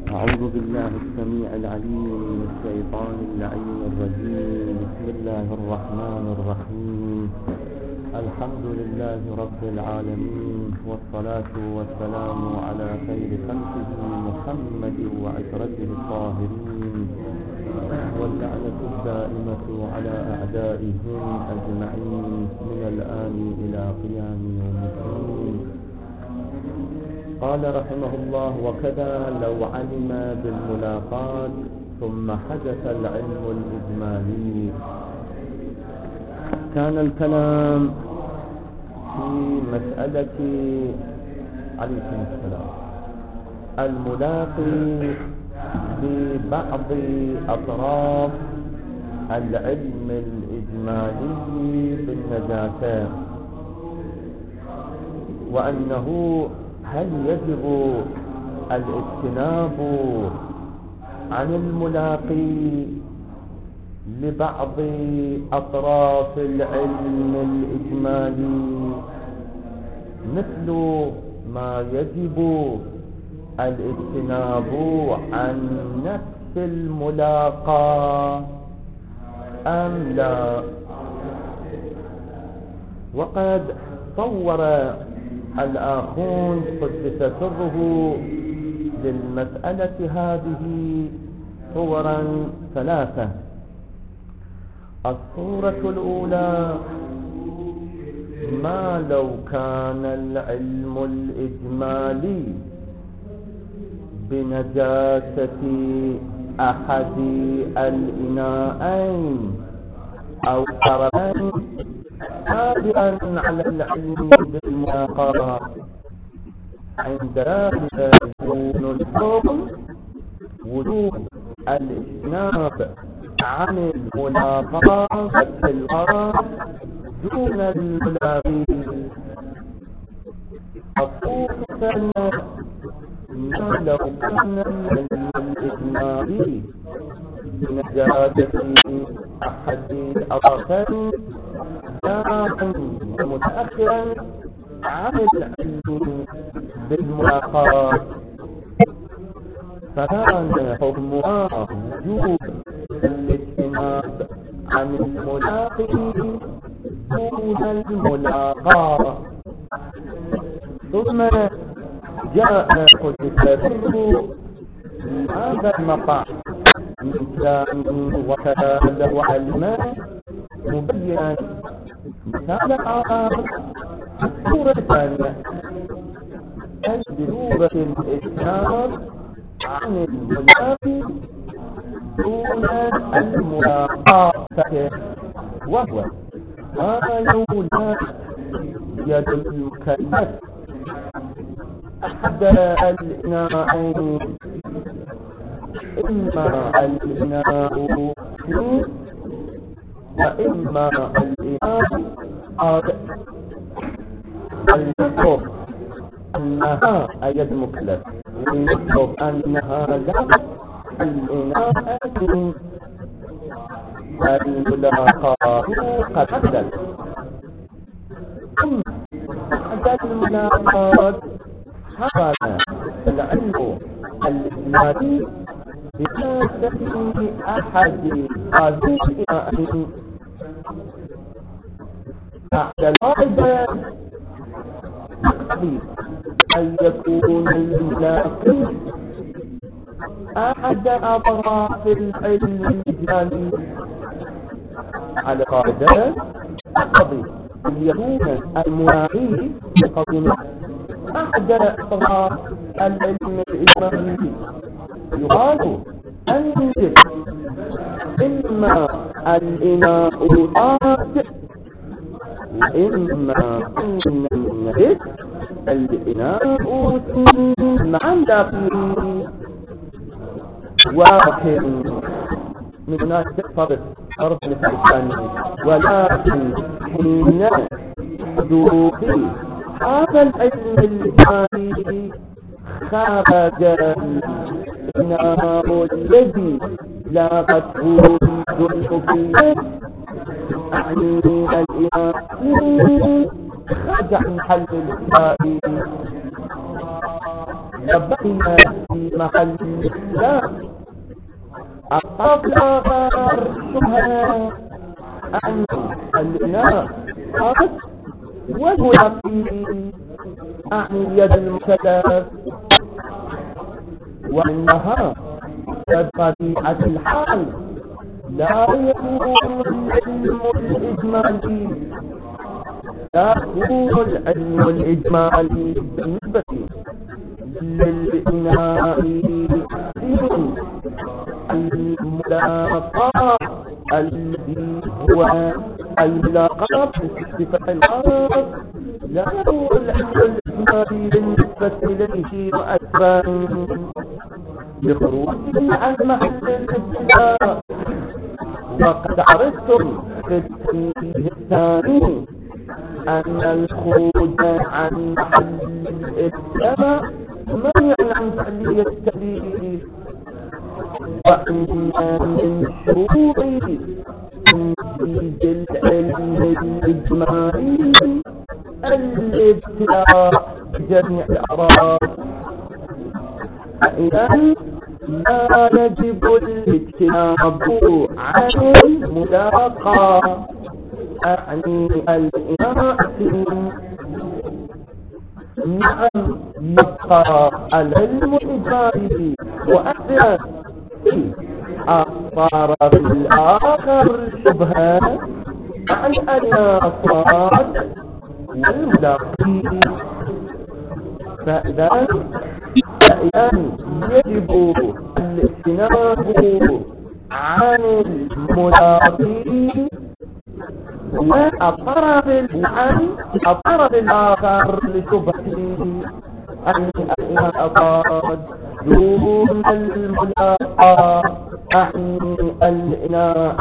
أعوذ بالله السميع العليم من الشيطان اللعين الرجيم. بسم الله الرحمن الرحيم. الحمد لله رب العالمين، والصلاة والسلام على خير خلقه محمد وعترته الطاهرين، واللعنة الدائمة على أعدائهم أجمعين من الآن إلى قيام يوم الدين. قال رحمه الله: وكذا لو علم بالملاقات ثم حدث العلم الإجمالي. كان الكلام في مسألة عليكم السلام الملاقي ببعض أطراف العلم الإجمالي بالنجاسة، وأنه هل يجب الاجتناب عن الملاقي لبعض أطراف العلم الإجمالي مثل ما يجب الاجتناب عن نفس الملاقى أم لا؟ وقد صور الآخون قدس سره للمسألة هذه صورا ثلاثة. الصورة الأولى: ما لو كان العلم الإجمالي بنجاسة أحد الإناءين أو قربين تابعا على العلم بالملاقاة، عند ذلك يكون الحكم وجوب الاجتناب عن الملاقاة بالغرض دون الملاقي. الصورة الثانية: ما لو كان العلم الإجمالي بنجاسة أحد الأطرافين داخل متأخرا عن العلم بالملاقاة، فكان حكمها وجوب الاجتناب عن الملاقي دون الملاقاة. ثم جاء قدسه هذا المقام من كلامه وكذا وعلمه مبينا مثال آخر. الصورة الثانية: ضرورة الاجتناب عن الملاقي دون الملاقاة، وهو ما يولى يد المكلف أحد الإناءين، إما الإناء وإما الإناء آخر. المطلوب أنها يد مكلف، والمطلوب أنها لا الإناء الملاقاة قد حدث. ثم بعد الملاقاة حصل العلم الإجمالي بنجاسة أحد هذه الإناءين. بعد القاعدة تقضي أن يكون الملاقي أحد أطراف العلم الإجمالي. على قاعدة تقضي أن يكون الملاقي أحد أطراف العلم الإجمالي. يقال أن يوجد إما الإناء الآخر وإما أن يوجد الإناء مع اللاقي. ولكن من هناك تقتضي فرض الثاني، ولكن حين حدوث هذا العلم الإجمالي خرج الإناء الذي لاقته الجنوبية، أعني الإناء خرج عن حل الإسرائيل وبين في محل الإسلام الطرف الآخر شبهة أن الإناء قد والملاقي عن يد المكلف، وأنها بطبيعة الحال لا يكون العلم الإجمالي، لا يكون العلم الإجمالي بالنسبة للإناء الملاقاة الذي هو الملاقاة بصفة الخاص، لا هو العلم الإجمالي بالنسبة إليه مؤثرا بخروجه عن محل الابتلاء. وقد عرفتم في التنبيه الثاني أن الخروج عن محل الابتلاء منع عن فعلية التكليف، وأن من شروط تنفيذ العلم الإجمالي الابتلاء بجميع الأعراض، فإذا لا يجب الاجتناب عن الملاقاة أعني الإناء. نعم يبقى العلم الإجمالي مؤثرا في الطرف الآخر شبهة عن الإناقات والملاقي، فإذا يجب الاجتناب عن الملاقي والطرف الآخر لشبهه أن الإناقات دون الملاقاة أعني الإناء.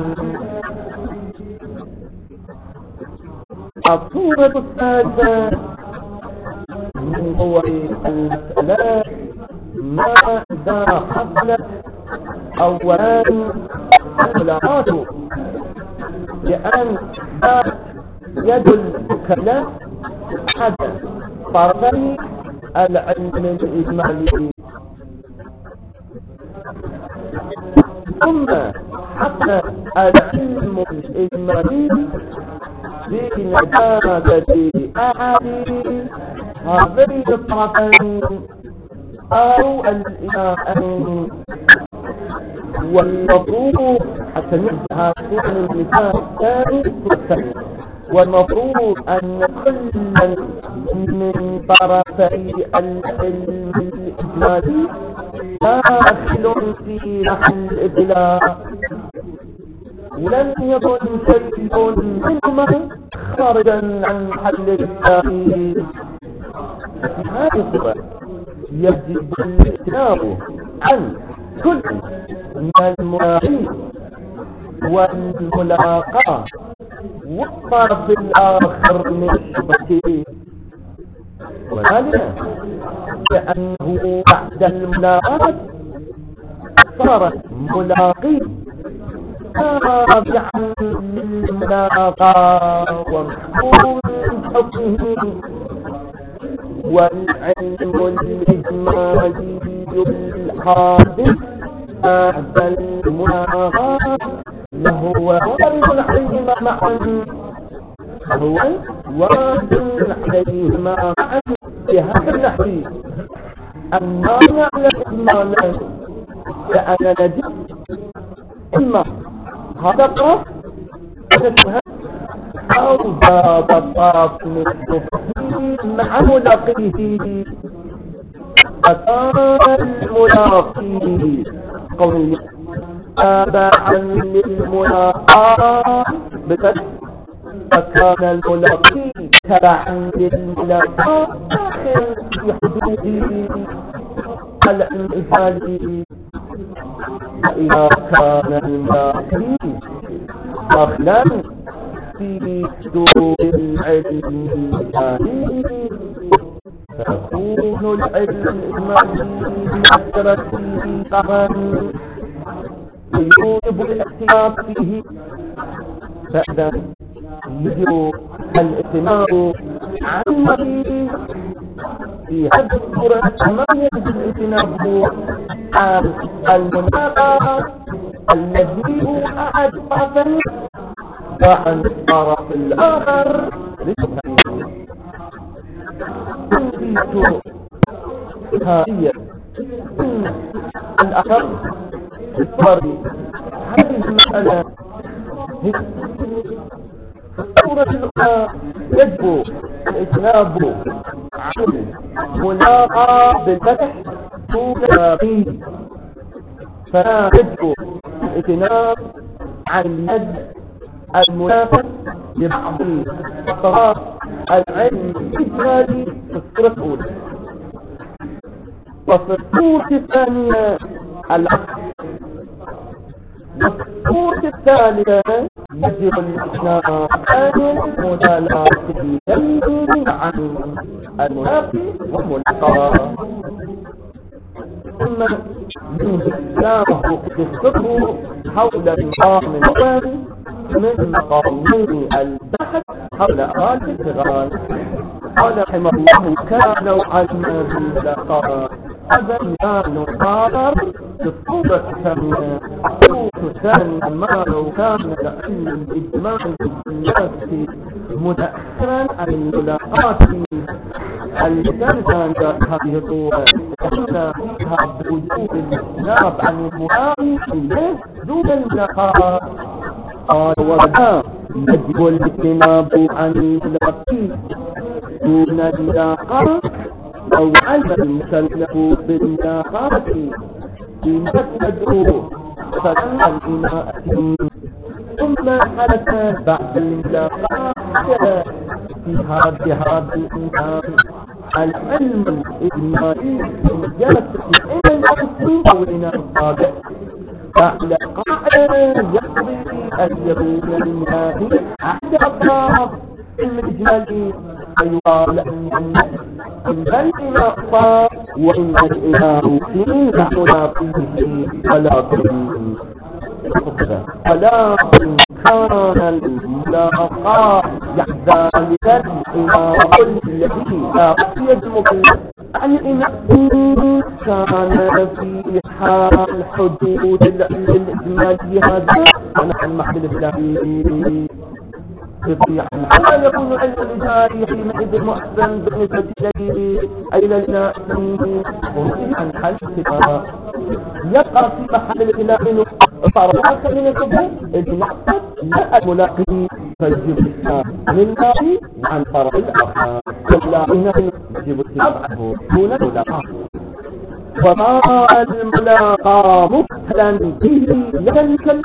الصورة الثالثة من صور المسألة ما إذا حصلت أولا الملاقاة بأن يد المكلف أحد طرفي العلم الإجمالي، ثم حصل العلم الإجمالي بنجابة أحد هذين الطرفين أو الإناءين. والمفروض حتى نبدأ كون المثال الثاني والمفروض أن كل من طرفي العلم الإجمالي داخل في محل الابتلاء، ولن يكن شيء منهما خارجا عن محل الابتلاء. في هذه الصورة يجب الاجتناب عن كل من الملاقي والملاقاة والطرف الآخر من الشبهة، وذلك لأنه بعد الملاقاة صار ملاقي تابعا للملاقاة ومحكوم بحكمه، والعلم الإجمالي الحادث بعد الملاقاة له وارد عليهما معا، هو وارد عليهما معا بهذا النحو. أما على الإجمال لأن نجد إما هذا الطرف أو باب الطرف مثله مع ملاقيه، فكان الملاقي قوي تابعا للملاقاة بفتح، فكان الملاقي تبعا للملاقاة داخل في حدود الإجمالي. فإذا كان الملاقي داخلا في حدود العلم الإجمالي فيكون العلم الإجمالي مؤثرا فيه طبعا يوجب الاعتماد فيه، فإذا يجب الاعتماد عن فيه في هذه الصورة ما يجب اجتنابه عن المناقضة الذي هو أحد طرفين وعن الطرف الآخر للتهيئ. هي الأخر الطريق هذه المسألة هي الصورة الأخرى يجب الإجناب عن ملاقى بالفتح طولي، فلا يجب الإجناب عن اليد المنافس لبعض أطراف العلم الإجمالي في الصورة الأولى. وفي الصورة الثانية العكس. وفي الصورة الثالثة يجب الإجناب عن المدالاة عن المنافي والملقى. ثم يجب السر حول نظام الوطن من مقامين البحث حول أغاني الصغار. قال رحمه الله كان نوعا ما باللقاء هذا المال صار في الصورة الثانية. الصورة الثانية ما لو كان العلم الإجمالي بالناس متأخرا عن الملاقات اللسان كان هذه الصورة تحمل فيها بوجود الإجناب عن المهاوي دون الملاقات. قال وذا يجب الاجتناب عن الملاقات دون الملاقات أو علم المكلف بالملاقات فيما تدعو فلن الإماء. ثم حدث بعد الملاقات في هذا الإنسان العلم الإجمالي يجب إلى الأصل أو إلى الصادق. فعلى قاعدة يقضي أن يكون المنافي أحد أطراف الإجمالي فيقال أن الإناء وإن الإناء فيه منافيه ولكن كان الملاقى ذلك الإناء الذي لا يجمع الإناء كان في حال حدود الإجمالي هذا ونحن المحل الإسلامي لا يكون العلم الإجمالي حينئذ محسن بالنسبة إلى الإناء عن حل الكتاب. يبقى في محل الإناء صار آخر من الكتاب الإناء لا الملاقي فيجب الإسلام للماء عن طرف الآخر ولا إنه يجب الإسلام عنه دون الملاقى. وما الملاقى مفهلا به يتكلم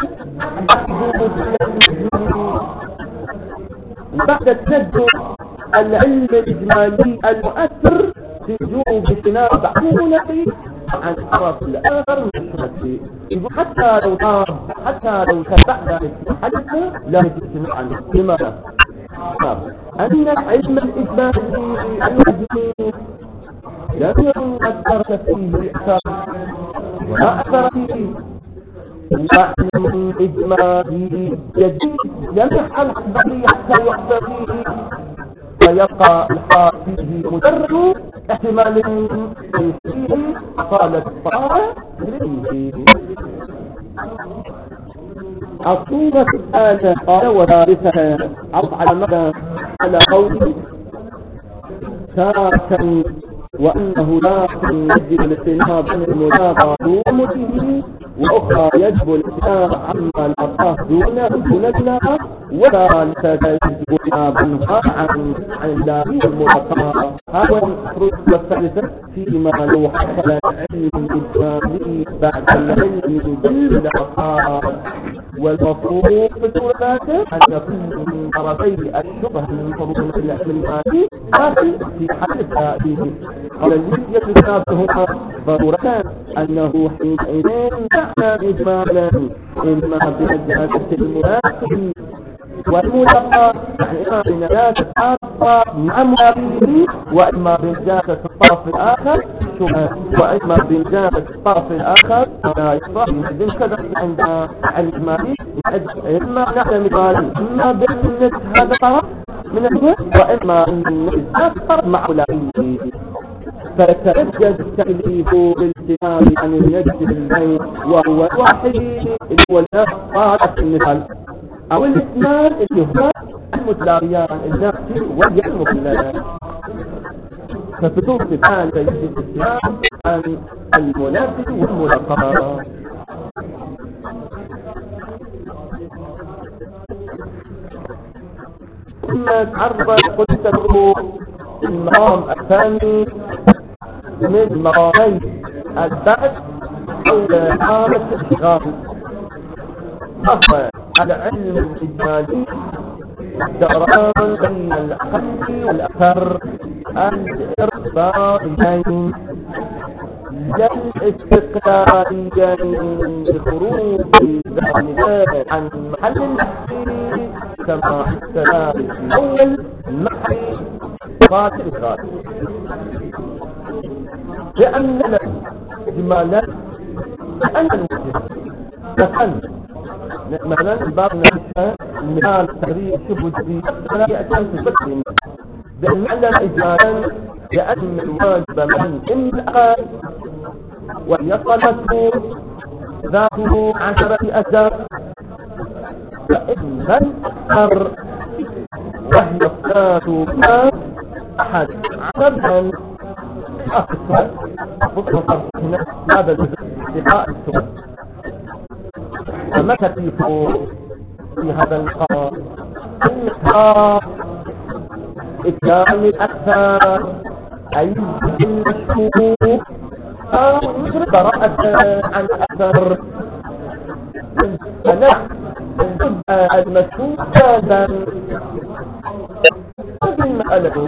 بعد التجرب العلم الإجمالي المؤثر في وجوب اجتناب عقولة عن الطرف الآخر من الشيء. حتى لو تبعنا الحدث لا يجب عنه. لماذا؟ أن العلم الإجمالي الوجودي لم يكن أثر فيه أثر ولا أثر فيه وعلم إجمالي جديد لم يحل به حتى يحصل فيه فيبقى الحال فيه مجرد احتمال فيه قالت الصحابة الصورة الثالثة قال وثالثها عرض على مدى على قوله ثالثا وأنه لا يجب الاجتناب عن الملاقى دون به وأخرى يجب الاجتناب عما الأطراف دون الملاقى وثالثا يجب الاجتناب عنها عن الله الملاقى. هذا الفروق الثالثة فيما لو حصل العلم الإجمالي بعد العلم بالملاقى. والمفروض في الثلاثة أن يكون من طرفي الشبه المفروض في العلم الإجمالي لكن في حال التأديب قال الذي يتنابهما ضرورة أنه حينئذ معنى إجمالا إما بنجاسة الملاقي والملقى إما بنجاسة الطرف مع ملاقيه وإما بنجاسة الطرف الآخر وإما بنجاسة الطرف الآخر لا يصح من كذا عند الإجمالي إما نعلم مثال إما بأن هذا الطرف من الجهة وإما أن الطرف مع ملاقيه. فتأجد التأليف بالسلام عن النجد البين وهو الوحيد هو النفس المثال أو الاثنان اللي هما المتلاقيان النفسي والمثلث. ففتوح مثال في الإسلام عن المنافس والملقب. ثم تعرض قدس الروح المقام الثاني من مقامي البعث حول حالة الاشتغال، وهو العلم الإجمالي الدوران بين الأقل والأكثر، الإرتباط بين الاستقلاليين بخروج ذلك عن محل النحي كما السلام الأول النحي قاتل القاتل، لأن الإجمالا أن المسلم مثلا بعض الناس مثال تغيير شبه جديد فلا يأتي تفكر بأن إجمالا لأن الواجب من الآن ويصلته ذاته 10 أجزاء، فإن الأكثر وهي الصلاة أحد عددا أكثر مطلقا هذا لقاء السؤال. فما تكيف في هذا اللقاء؟ اللقاء إتيان الأكثر أي المشهور أو مثل براءة عن الأكثر، فنحن المشهور هذا هذه المسألة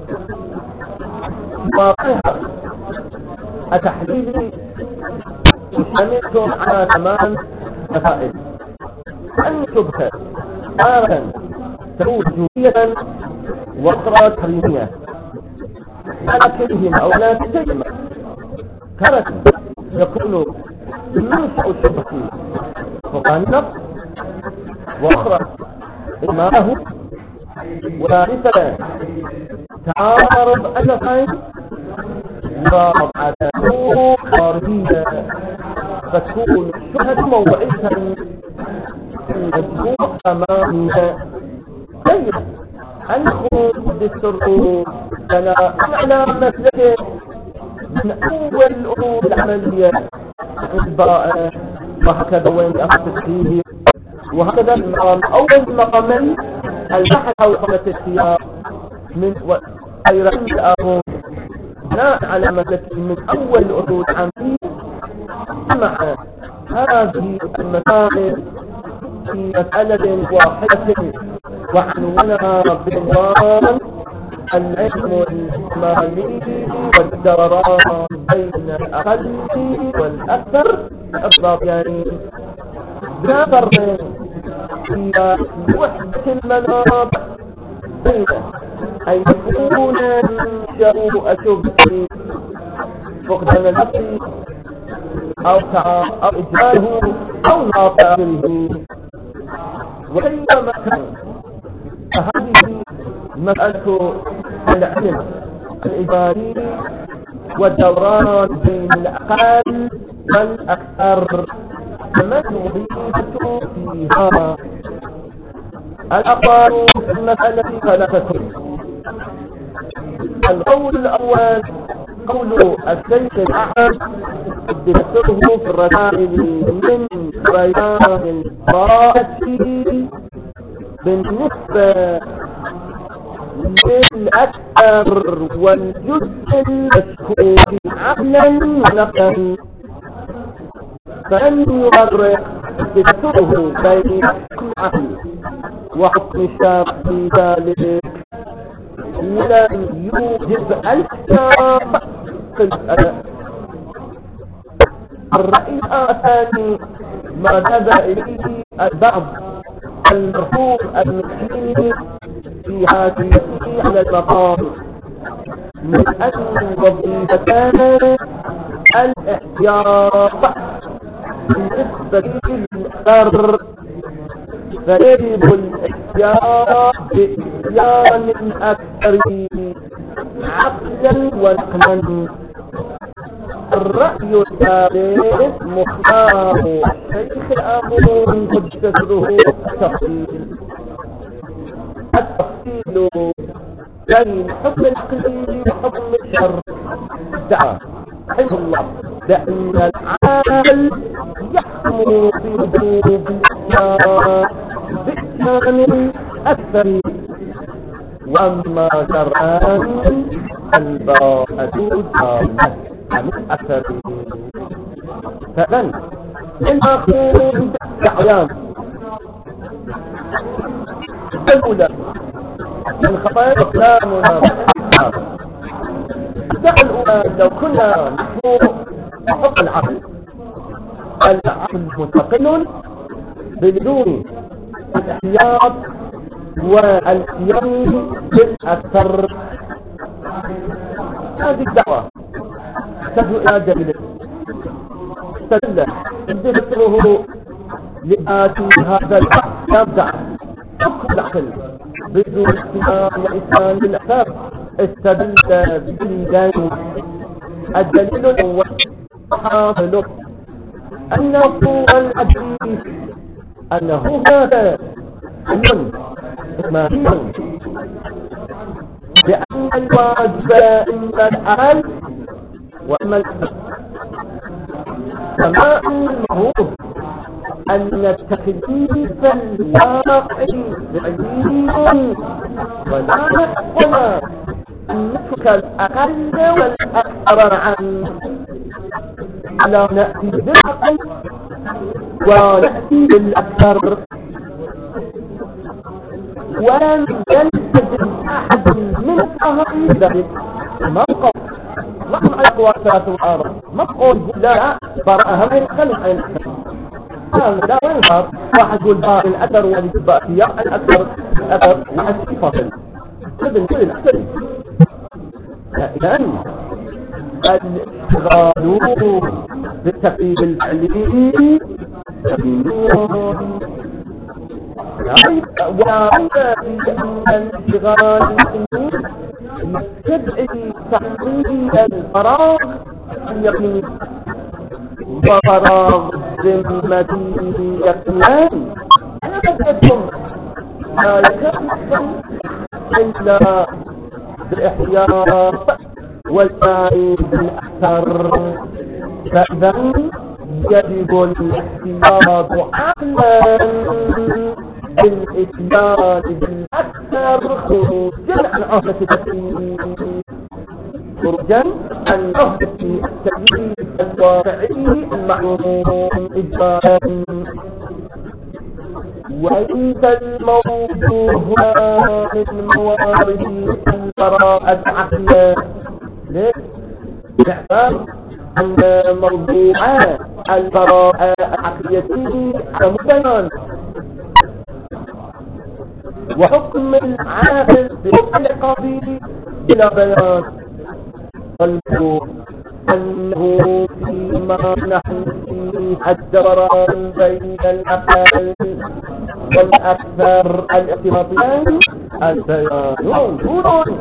واقعها التحليل يشتمل على 8 مسائل. أن شبهة تارة تكون وجوبية وأخرى تحريمية على كلهم أو لا تجمع، تارة يكون منشأ الشبهة فوق النص، وأخرى إجماله، وثالثا تعارض النصين، ورابعة خارجية فتكون الشبهة موضعية المشروع أمامها. طيب الخروج بالسرور فلا أعلى مسلكه من أول الأمور العملية البراءة، وهكذا وين أخذت فيه، وهكذا المقام أول مقامين البحث حول السياق من غير الآخر بناء على مسلك من أول الأصول العامية. مع هذه المسائل في مسألة واحدة وعنوانها بعنوان العلم الإجمالي والدوران بين الأقل والأكثر الضابطين، لا فرق في وحدة المناطق بين أن يكون منشأ الشبهة فقدان النفس أو إجماله أو ناطقه، وإنما كان فهذه مسألة العلم الإجمالي والدوران بين الأقل والأكثر المسؤولية فيها. الأقوال في المسألة ثلاثة. القول الأول قول الشيخ الأحمد بذكره في الرسائل من بيان البراءة بالنسبة للأكثر والجزء المشكوك عقلا ونقلا، فلن يغرق بذكره بين حكم العقل وحكم الشرع في ذلك، ولم يوجب الكتاب في الأداء. الرأي الثاني ما ذهب إليه البعض المرفوض المسلمين في هذه على المقام من أن وظيفتان الاحتياط بالنسبة للأكثر، فيجب الاحتياط بإتيان الأكثر عقلا ونقلا. الرأي الثالث مختار الشيخ الأمون قدس روحه التفصيل بين حكم العقل وحكم الشر. دعا رحمه الله بأن العقل يحكم في وجوب الإسلام بإسلام أكثر، وأما شرعا البراءة دامة عن الأثر. فمن المأخوذ بالأعيان الأولى من خطايا إسلامنا الساعة الأولى لو كنا نحن نحط العقل مستقل بدون الاحتياط والقيام بالأثر. هذه الدعوة تدعو إلى جميل استدل ذكره لآتي هذا الحق يبدأ حكم العقل بدون اهتمام وإسلام بالأثر. استدل بدليلين. الدليل الأول حاصل أنه الحديث أنه هذا علم إسماعيل بأن الواجب إما العقل وإما الأثر، كما المفروض أن التكليف الواقعي بعيد ولا يحصل أن نترك الأقل والأكثر عنه. لا نأتي بالأقل ونأتي بالأكثر، ولن يلتزم أحد من أهل ذلك موقف نحن على قوى ثلاثة وآرة مقول لا براءها من خلق أين أحد لا ينظر واحد يقول باء الأثر والإثباتية الأثر وحسي فصل ابن كل الأثر. لأن الاشتغال بالتقييد الفعلي وعند بأن الاشتغال يستدعي تحقيق الفراغ اليقيني، وفراغ الذمة يقينان لا يكون إلا بالإحياط والسعي بالأثر. فإذا يجب الاحتياط عقلا بالإتيان بالأكثر خروجا عن عهدة التكليف، خروجا عن عهدة التكليف الواقعي المعلوم إجمالا. وليس الموضوع من موارد البراءة عقلا. ليش؟ باعتبار أن موضوع البراءة العقلية مبين، وحكم العاقل بحكم القاضي بلا بيان. والمفروض أنه فيما نحن فيه الدوران بين الأقل والأكثر الاحتماطيين البيان دون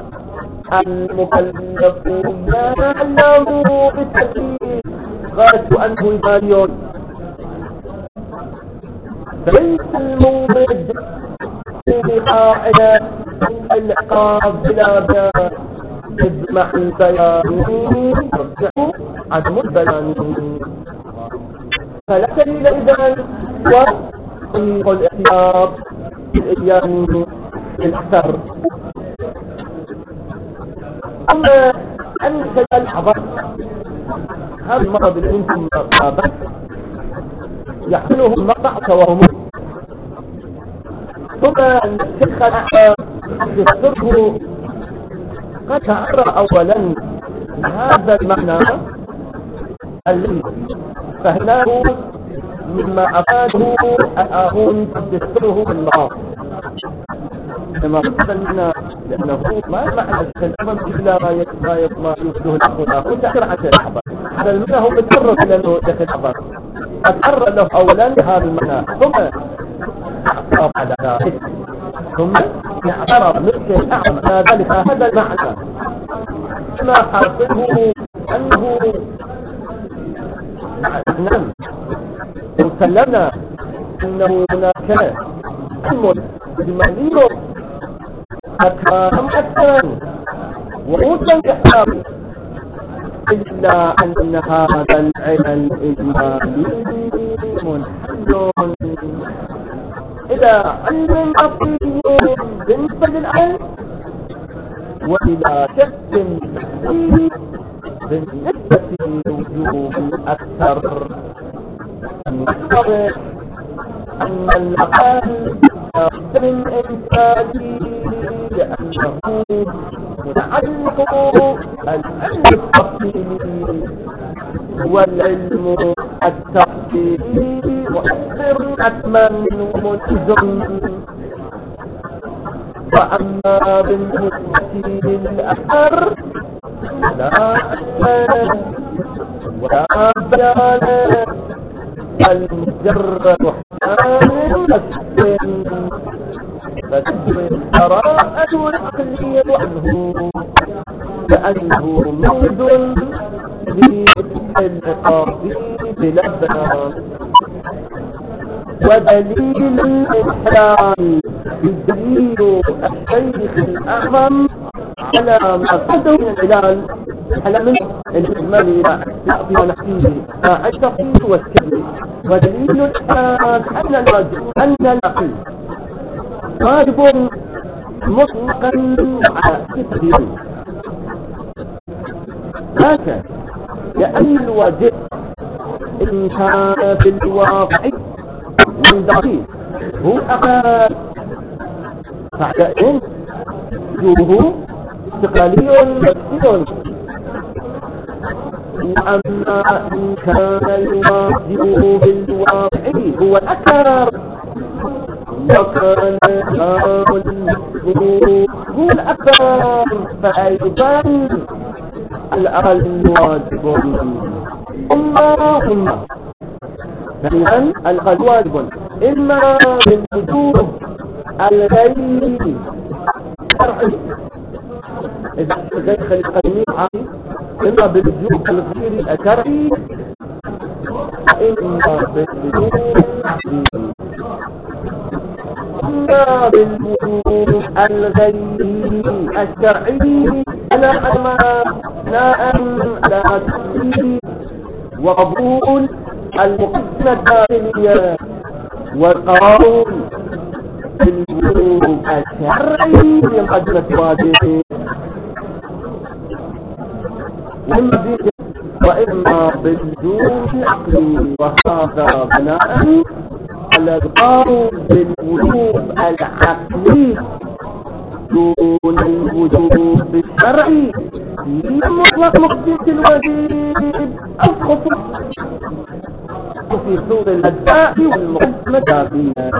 المكلف يعلم بالتأكيد غاية أنه يبين. فليس المورد في قاعدة العقاب بلا بيان يجمع البيان يرجع عدم البيان. فلا دليل إذن وطريق الاحتياط بالإتيان بالأثر. أما أن الحضر هذا المرض اللي انتم بس يحمله المقطع توهم، ثم الشيخ الأعلى يذكره قد تعرى أولا هذا المعنى الذي فهناه مما أفاده الآخرون يذكره بالله كما قلنا، لأنه ما معنى الأمر إلا ما يفده الأخوة تأثير عن الحضر. على المعنى هو يتعرض لأنه داخل الحضر، أتعرض له أولا هذا المعنى ثم أعطى على ذلك ثم اعترض مثل أعطى ذلك هذا المعنى وإما حاصله أنه نعم وسلمنا أنه هناك علم إجمالي أكرام أكثر وموسى يحتاج إلا أن هذا العلم الإجمالي منحل إلى علم أصلي بالنسبة للعلم وإلى شك بالنسبة لوجوه أكثر. نفترض أن الأقل من إنساني لأنه متعلق العلم التفصيلي والعلم التفصيلي مؤثر حتما وملزم. وأما بالنسبة للأثر لا علم ولا بيان المجرد حال فتجري القراءة العقلية عنه لأنه موجود للعقاب بلا بيان. ودليل الإحلال يدليل الشيخ الأعظم على ما قدر من العلال على من الإجمال إلى نحكيه التفصيل والتكليف. ودليل الإحلال أن العقل واجب مطلقا على كثير لكن لأن الواجب إن كان في الواقع من ضعيف هو أقل فعلئن وجوه استقلالي مكسر. وأما إن كان الواجب بالواقع هو الأكثر وكان المسبوق هو الأكثر فأيضا الأقل واجب. ثم ثانيا الأقل واجب إما بالوجوب الغير شرعي إذا غير خلقاني إما بالوجوب الغير الشرعي إما بالوجوب الغير الشرعي على معنى لا تحديد وقبول المقدمة الداخلية والقول بالوجوب الشرعي لمقدمة الواجب وإما بالوجوب العقلي وهذا بناء على القول بالوجوب العقلي دون الوجوب الشرعي مطلق مقدمة الواجب الخصوص في صور الأداء والمقدمة الداخلية.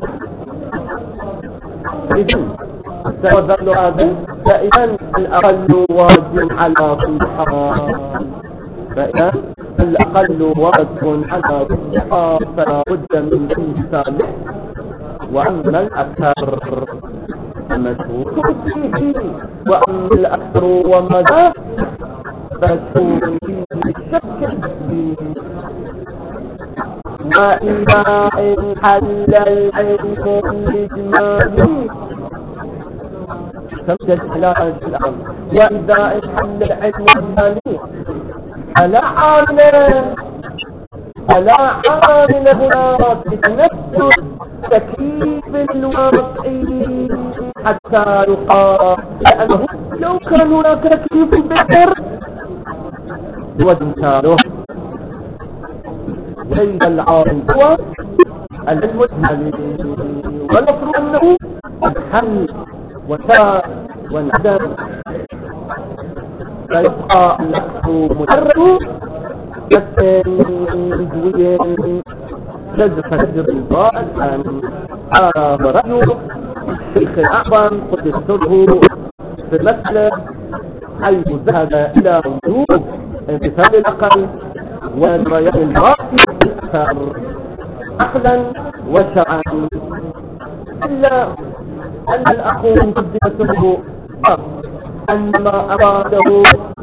إذن سيظل هذا دائما الأقل واجب على كل حال. فإذا الأقل واجب على كل حال فلا بد من إنسان. وأما الأكثر مشهور فيه وأما الأكثر وماذا فشهور فيه الشك فيه. وإذا انحل العلم الإجمالي تمجد حلال الأمر. وإذا انحل العلم الإجمالي فلا عامل هناك بتنفس تكليف الواقعي حتى يقال لأنه لو كان هناك تكليف بالسر وإمكانه. وليس العارض هو العلم الإجمالي والمفروض أنه الحل وشاء والعدم فيبقى الأخذ مجرد جزويا جزء الرضا الآن هذا رأيه الشيخ الأعظم قد يسره في المسألة حيث ذهب إلى وجوب امتثال الأقل والرياء الراسي أكثر عقلا وشرعا. إلا أن الأخ قد يسره أنما أراده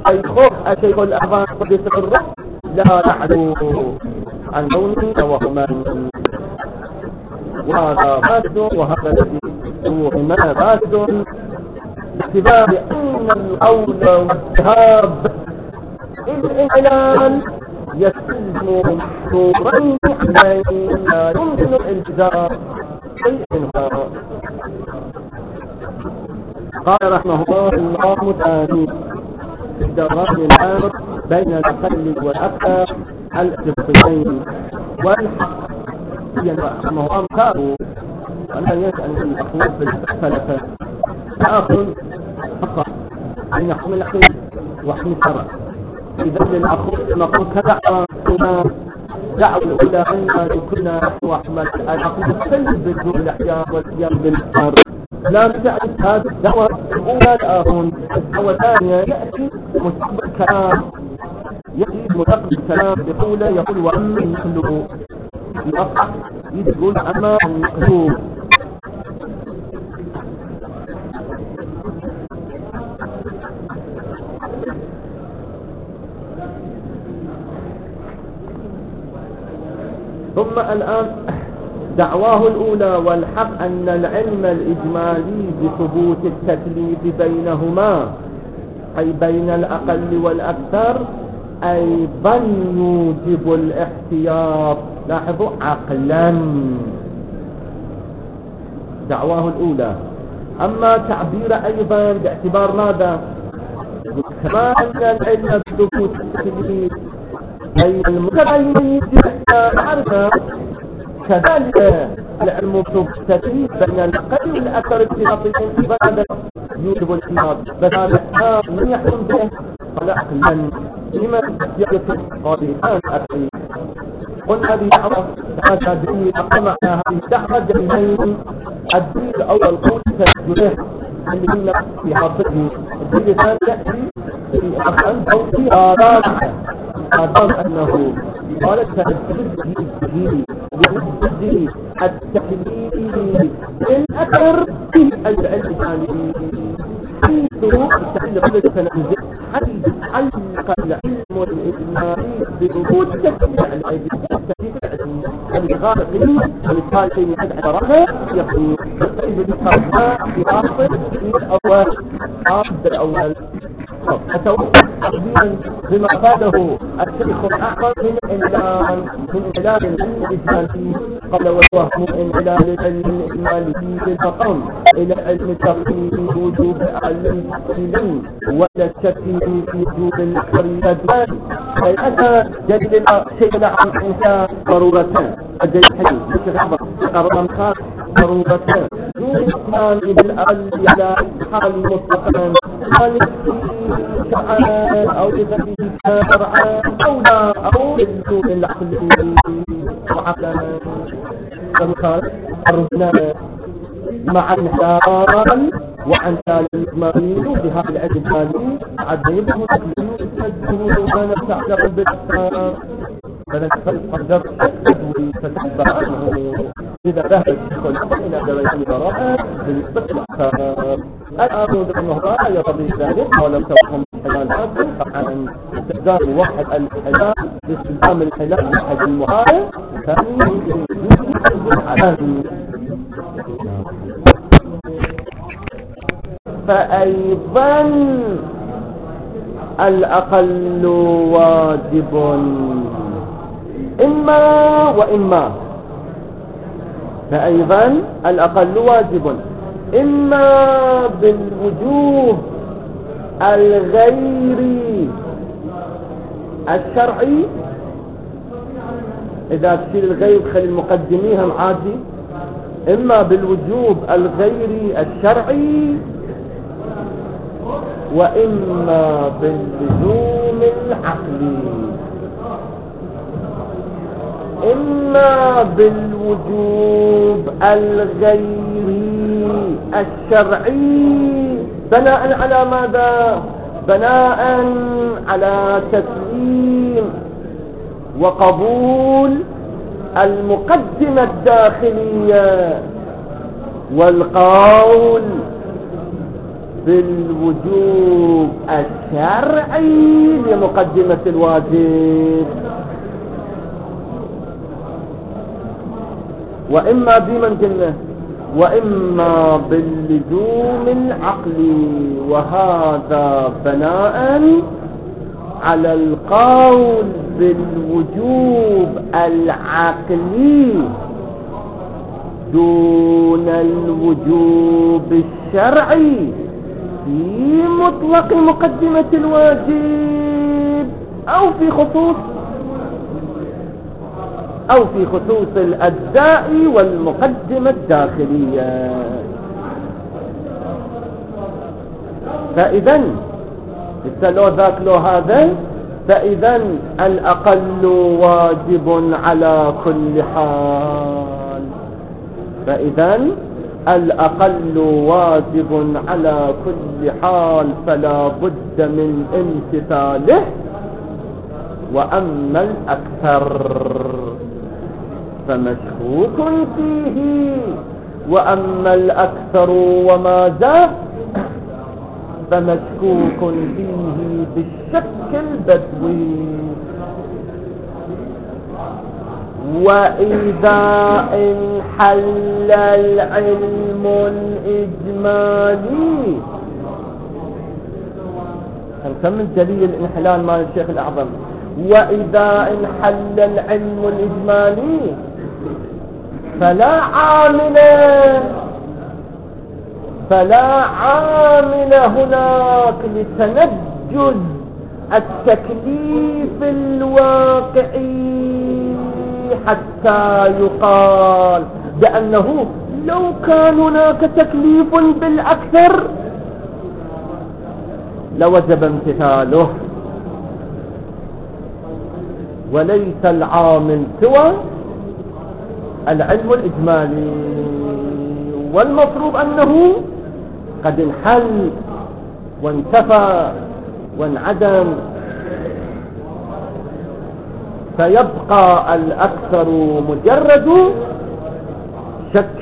الشيخ الأعظم قدس الروح لا يعلو عن لون وهما، وهذا فاسد وهذا الذي ما فاسد باعتبار أن القول والذهاب الإعلان يستلزم محظورين عليهم لا يمكن الالتزام شيئا. قال رحمه الله ثاني في الدوران الآخر بين الأقل والأكثر الاتفاقين والحق رحمه الله كانوا ولا يسأل الأخوات بالفلسفة تأخذ فقط أن يحكم الأخير وحكم الشرع. إذا للأخوات نقول كدعوة دعوة الأولى أن كنا وحمل الأخوات تسلم بالدور الأحياء والقيام بالأخر، لا تعرف هذه الدعوة الأولى الآخرون. الدعوة الثانية يأتي مستقبل كلام، يأتي مستقبل كلام يقول وأما المخلوق يقع يقول أما المخلوق. ثم الآن دعواه الأولى والحق أن العلم الإجمالي بثبوت التكليف بينهما أي بين الأقل والأكثر أيضا يوجب الاحتياط. لاحظوا عقلا دعواه الأولى. أما تعبير أيضا باعتبار ماذا؟ كما أن العلم بثبوت التكليف بين المتبين عرفة كذلك العلم بثبوت التكليف بين الأقل والأكثر اتفاقيا فهذا يوجب الاحتياط. بس هذا من يحكم به؟ قال عقلا لمن يقف قاضيان أخي. قل هذه دعوة هذا دليل أقام على هذه الدعوة دليلين. الدليل الأول قول تسجله اللي هنا في حاضره، الدليل الثاني يأتي في أخذ أو في آراء هذا أنه قال التهديد التحليل الأثر في العلم الثاني حيث التحليل قبل التنزل حلق العلم الإجمالي بوجود تكليل العلم التحليل الغارقين والتالي من أدعى يقول فإذا ذكرنا في آخر الأول الأول أتوقع تقديما بما أفاده الشيخ الأعظم من إعلان العلم الإجمالي قبل والوهم من إعلان العلم الإجمالي بالفقم إلى علم التقليد وجوب علم التقليد ولا الشك في وجوب الحرية فالأسى جدل شيء عن إنسان ضرورتان الجيد حديث الشيخ أرضا خاص ضرورتان دون إثمان بالأقل على حال مطلقا شرعان أو لذنبه شرعان أو لا أو للجوء العقل وعقلا فمثال الرجلان مع انحلال وعن تالي الإجمالي بهذا العلم الثاني عديده تكليف وما نستعجب بالأسفار فنستقدر التدوي فتحبع عنه إذا ذهب الشيخ إلى درجة البراءة بالنسبة للأسفار. الآن أنه لا يرضي ذلك ولم تكن حلال هذا فعن استخدام واحد الحلال باستخدام الحلال واحد المعارض ثاني فأيضا الأقل واجب إما وإما. فأيضا الأقل واجب إما بالوجوب الغير الشرعي. إذا تشيل الغير خلي المقدميها معادي. إما بالوجوب الغير الشرعي وإما باللزوم العقلي. إما بالوجوب الغير الشرعي بناء على ماذا؟ بناء على تسليم وقبول المقدمة الداخلية والقول بالوجوب الشرعي لمقدمة الواجب، وإما بمن قلنا وإما باللزوم العقلي، وهذا بناء على القول بالوجوب العقلي دون الوجوب الشرعي في مطلق مقدمة الواجب أو في خصوص الأجزاء والمقدمة الداخلية. فإذن لو ذاك لو هذا، فإذن الأقل واجب على كل حال، فإذن الأقل واجب على كل حال فلا بد من امتثاله. وأما الأكثر فمشكوك فيه، وأما الأكثر وما زاد فمشكوك فيه بالشك البدوي. وإذا انحل العلم الإجمالي، نكمل دليل الانحلال مال الشيخ الأعظم. وإذا انحل العلم الإجمالي فلا عامل هناك لتنجز التكليف الواقعي حتى يقال بأنه لو كان هناك تكليف بالأكثر لوجب امتثاله، وليس العامل سوى العلم الإجمالي، والمفروض أنه قد انحل وانتفى وانعدم، فيبقى الأكثر مجرد شك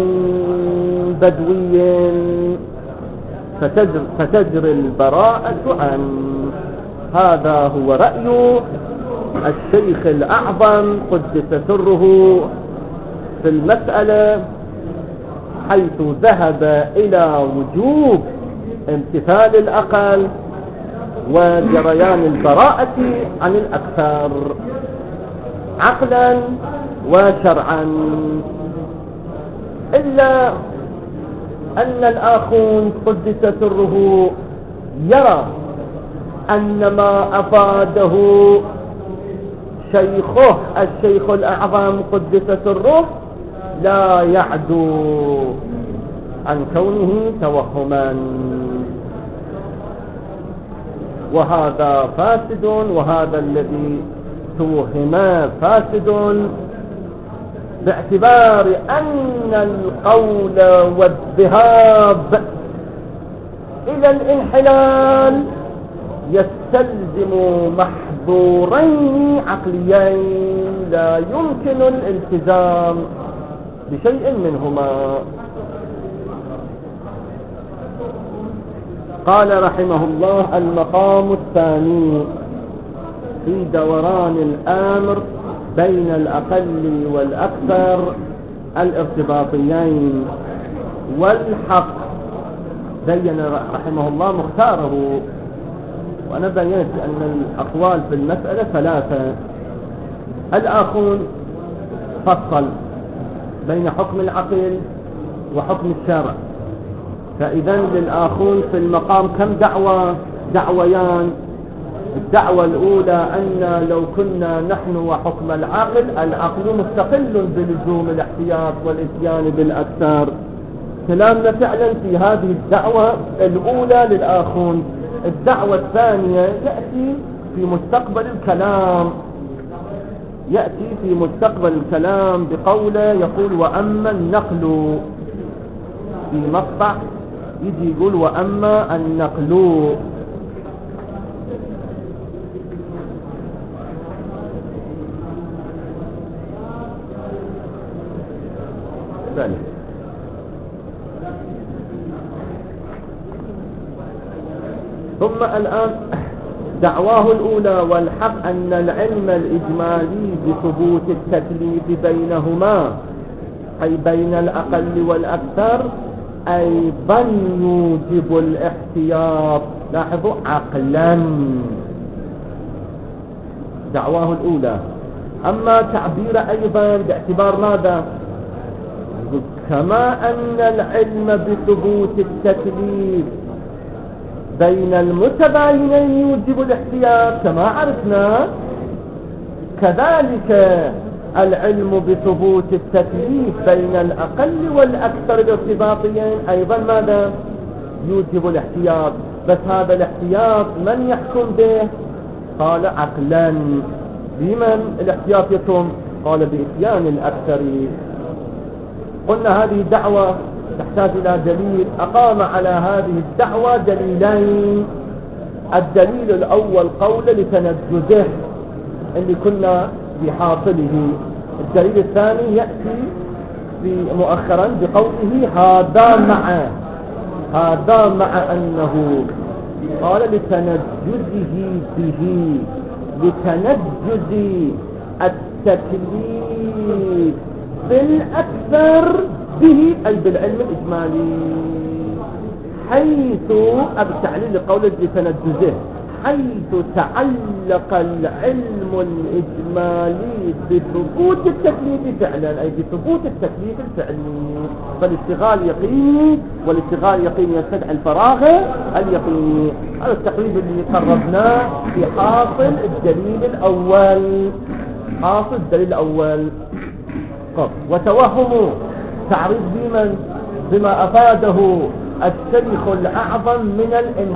بدوي فتجري البراءة عنه. هذا هو رأي الشيخ الأعظم قدس سره في المسألة، حيث ذهب إلى وجوب امتثال الأقل وجريان البراءة عن الأكثر عقلا وشرعا، إلا أن الآخون قدس سره يرى أن ما أفاده شيخه الشيخ الأعظم قدس سره لا يعدو عن كونه توهما، وهذا فاسد، وهذا الذي توهم فاسد، باعتبار أن القول والذهاب إلى الانحلال يستلزم محظورين عقليين لا يمكن الالتزام بشيء منهما. قال رحمه الله: المقام الثاني في دوران الأمر بين الأقل والأكثر الارتباطيين والحق. بين رحمه الله مختاره، وأنا بينت أن الأقوال في المسألة ثلاثة. الآخون فصل بين حكم العقل وحكم الشرع، فإذا للآخون في المقام كم دعويان. الدعوة الأولى أن لو كنا نحن وحكم العقل مستقل بلزوم الاحتياط والاتيان بالأكثر. كلامنا فعلا في هذه الدعوة الأولى للآخون. الدعوة الثانية يأتي في مستقبل الكلام بقوله يقول: وأما النقل، في مقطع يجي يقول: وأما النقل. ثم الآن دعواه الأولى والحق أن العلم الإجمالي بثبوت التكليف بينهما أي بين الأقل والأكثر أيضا يوجب الاحتياط. لاحظوا عقلا دعواه الأولى. أما تعبير أيضا باعتبار ماذا؟ كما أن العلم بثبوت التكليف بين المتباينين يوجب الاحتياط كما عرفنا، كذلك العلم بثبوت التكليف بين الأقل والأكثر الارتباطيين أيضا ماذا؟ يوجب الاحتياط. بس هذا الاحتياط من يحكم به؟ قال عقلا. بمن الاحتياط يتم؟ قال بإتيان الأكثر. قلنا هذه الدعوة تحتاج إلى دليل. أقام على هذه الدعوة دليلين. الدليل الأول قول لتنجزه اللي كنا بحاصله. الدليل الثاني يأتي مؤخرا بقوله هذا مع أنه قال لتنجزه به، لتنجز التكليف بالأكثر به أي بالعلم الإجمالي، حيث التعليل لقول لتنجزه حيث تعلق العلم الإجمالي بثبوت التكليف فعلا أي بثبوت التكليف الفعلي. فالاشتغال يقيني، والاشتغال يقيني يستدعي الفراغ اليقيني. هذا التقريب اللي قربناه في حاصل الدليل الأول. وتوهم تعريض بما أفاده الشيخ الأعظم من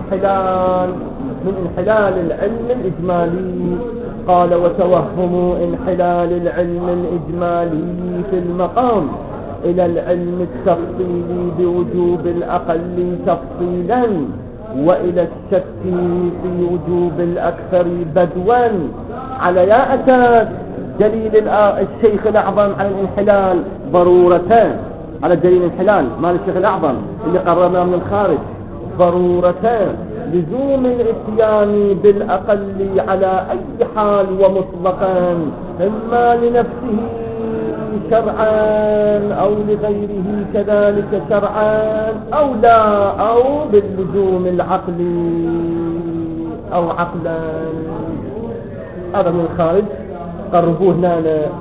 انحلال العلم الإجمالي. قال وتوهم انحلال العلم الإجمالي في المقام إلى العلم التفصيلي بوجوب الأقل تفصيلا، وإلى الشك في وجوب الأكثر بدوا. على يا أساس دليل الشيخ الأعظم على الانحلال ضرورتان، على دليل الانحلال مال الشيخ الأعظم اللي قررناه من الخارج ضرورتان: لزوم الاتيان بالأقل على أي حال ومطلقا، إما لنفسه شرعا أو لغيره كذلك شرعا أو لا، أو باللزوم العقلي أو عقلا. هذا من الخارج قربوه هنا.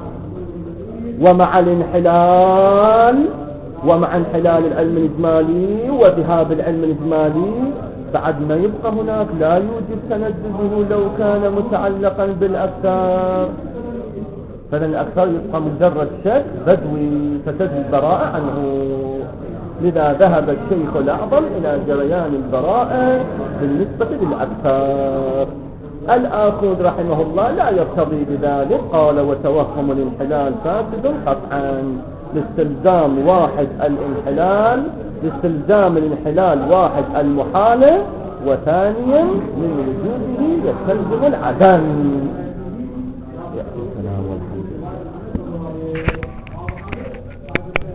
ومع انحلال العلم الإجمالي وذهاب العلم الإجمالي بعد ما يبقى هناك لا يوجب تنجزه لو كان متعلقا بالأكثر، فلن الأكثر يبقى مجرد شك بدوي فتجد البراءة عنه. لذا ذهب الشيخ الأعظم إلى جريان البراءة بالنسبة للأكثر. الآخذ رحمه الله لا يقتضي بذلك. قال وتوهم الانحلال فاسد قطعا، لاستلزام الانحلال واحد المحالة، وثانيا من وجوده يستلزم العدم.